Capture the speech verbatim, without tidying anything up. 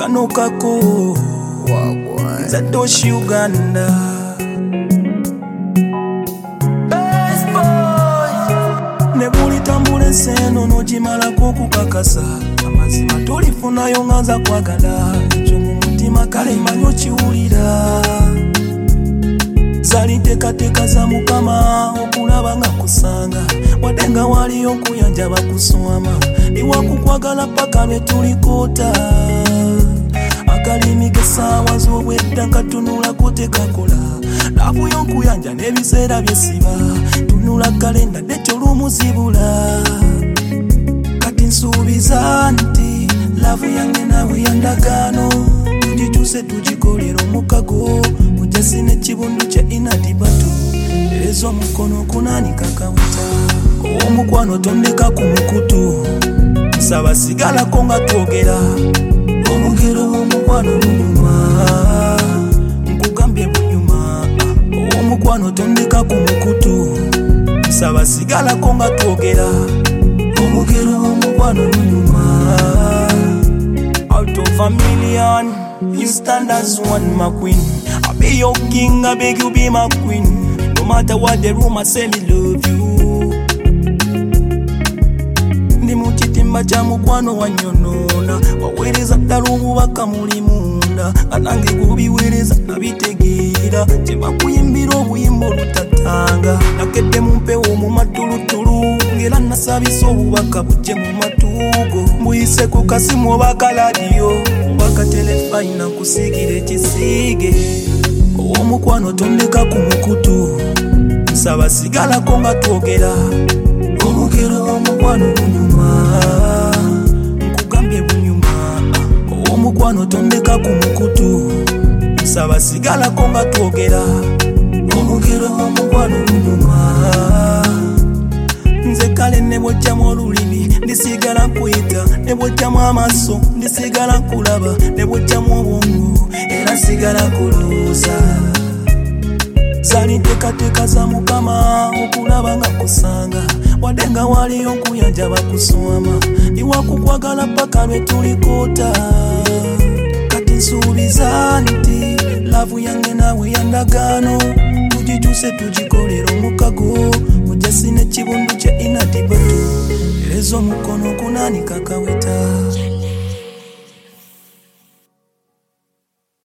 Kano kako Zatoshi Uganda Best boy Nebuli tambule seno nojimala kukukakasa Amazima tulifunayo nganza kwagala Echo mu mutima kale manyo chiwulira Zali teka teka za mukama okulaba nga kusanga wadenga wali okuyanja bakuswama iwa kukwagala paka lwe tulikota akalimi kesawa z'obwedda katunula kutekakola lavu y'okuyanja n'ebiseera byesiba tunula kalenda dekyo lumuzibula kati nsuubiza nti lavu yange nawe yandagano tugikyuse tugikolera omukago mujasi n'ekibundu kya inadibatu ezo mukono kunani kakaweta omukwano tondeka ku mukutu nsaba sigalako nga twogera omugero w'omukwano bunyuma nkugambye bunyuma omukwano tondeka ku mukutu nsaba sigalako nga twogera omugero w'omukwano bunyuma out of a million you stand as one, my queen. I'll be your king, I beg you be my queen. No matter what the rumor say, me love you. Ndi muchitimba cha mukwano wanyonona wawereza talumu wakamuli munda anange kubiwereza nabitegeera tebakuyimbira obuyimba olutatanga nakedde mumpewo mu matulutulu ngera nasabisa obubaka bujje mu matugo mbuyise ku kasimu oba kaladiyo oba telefayina nkusiigire ekisiige omukwano tondeka ku mukutu nsaba sigalako nga twogera omugero w'omukwano bunyuma nkugambye bunyuma omukwano tondeka ku mukutu nsaba sigalako nga twogera omugero w'omukwano bunyuma nze kale ne bw'ojjamu olulimi ndisigala nkuyita ne bw'ojjamu amaaso ndisigala nkulaba ne bw'ojjamu obwongo era sigala kulooza zali nteekateeka za mukama okulaba nga kusanga wadenga waliyo nkuyanja bakuswama iwa kukwagala paka lwe tulikota kati nsuubiza nti lavu yange nawe yandagano tugikyuse tugikolera omukago mujasi n'ekibundu kya inadibatu ezo mukono kunani kakaweta